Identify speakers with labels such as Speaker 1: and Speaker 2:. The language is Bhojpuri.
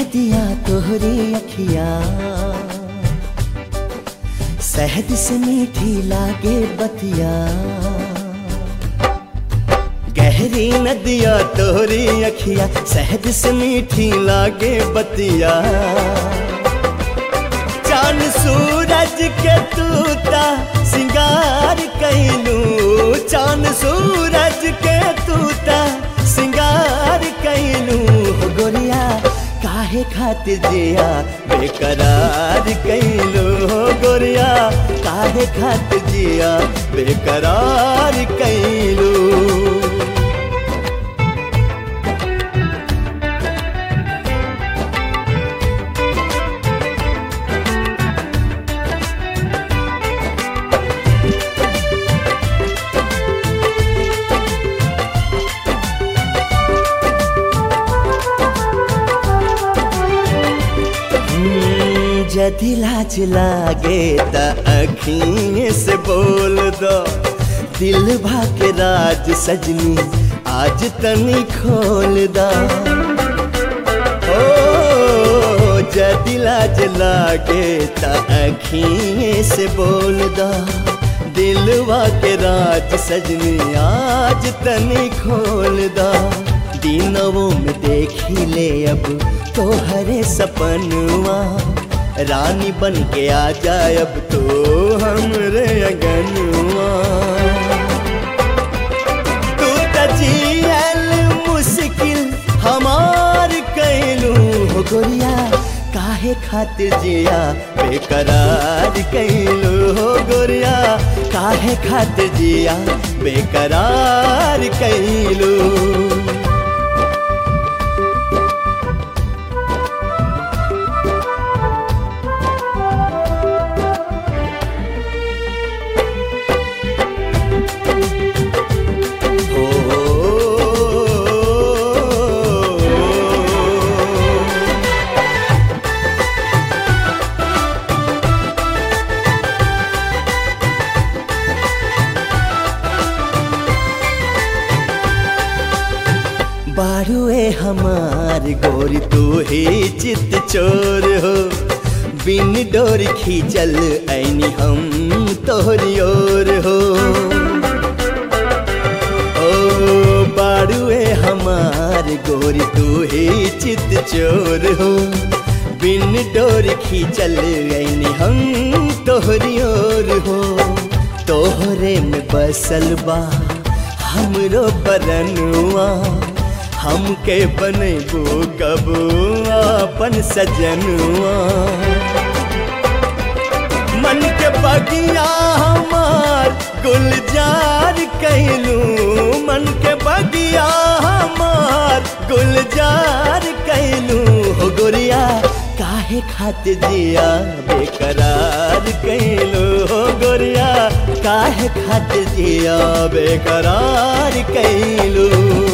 Speaker 1: नदिया तोहरी अखिया शहद से मीठी लागे बतिया। गहरी नदिया तोहरी अखिया शहद से मीठी लागे बतिया। चांद सूरज के तूता सिंगार कैलू, चांद सूरज के तूता सिंगार कैलू। हो गोरिया काहे खातिर जिया बेकरार कैलू, हो गोरिया काहे खातिर जिया बेकरार कैलू। यदि लाज लागे त अखिए से बोल दो, दिल भा के राज सजनी आज तनी खोल दो। ओ यदि लाज लागे त अखिए से बोल दो, दिल भा के राज सजनी आज तनी खोल दो। दिनों में देखी ले अब तोहरे सपनवा, रानी बन के आ जाए अब तो हमरे अगनवा। तू तजियल मुश्किल हमार कैलू, हो गोरिया काहे खातिर जिया बेकरार कैलू, हो गोरिया काहे खातिर जिया बेकरार कैलू। बारुए हमार गोरी तू ही चित चोर हो, बिन डोर खींचल ऐनी हम तोहरी ओर हो। ओ बारुए हमार गोरी तू ही चित चोर हो, बिन डोर खींचल ऐनी हम तोहरी ओर हो। तोहरे में बसल बा हमरो परनुआ, हमके बनेबो कब अपन सजनुआ। मन के बगिया हमार गुलजार कैलू, मन के बगिया हमार गुलजार कैलू। हो गोरिया काहे खातिर जिया बेकरार कैलू, हो गोरिया काहे खातिर जिया बेकरार कैलू।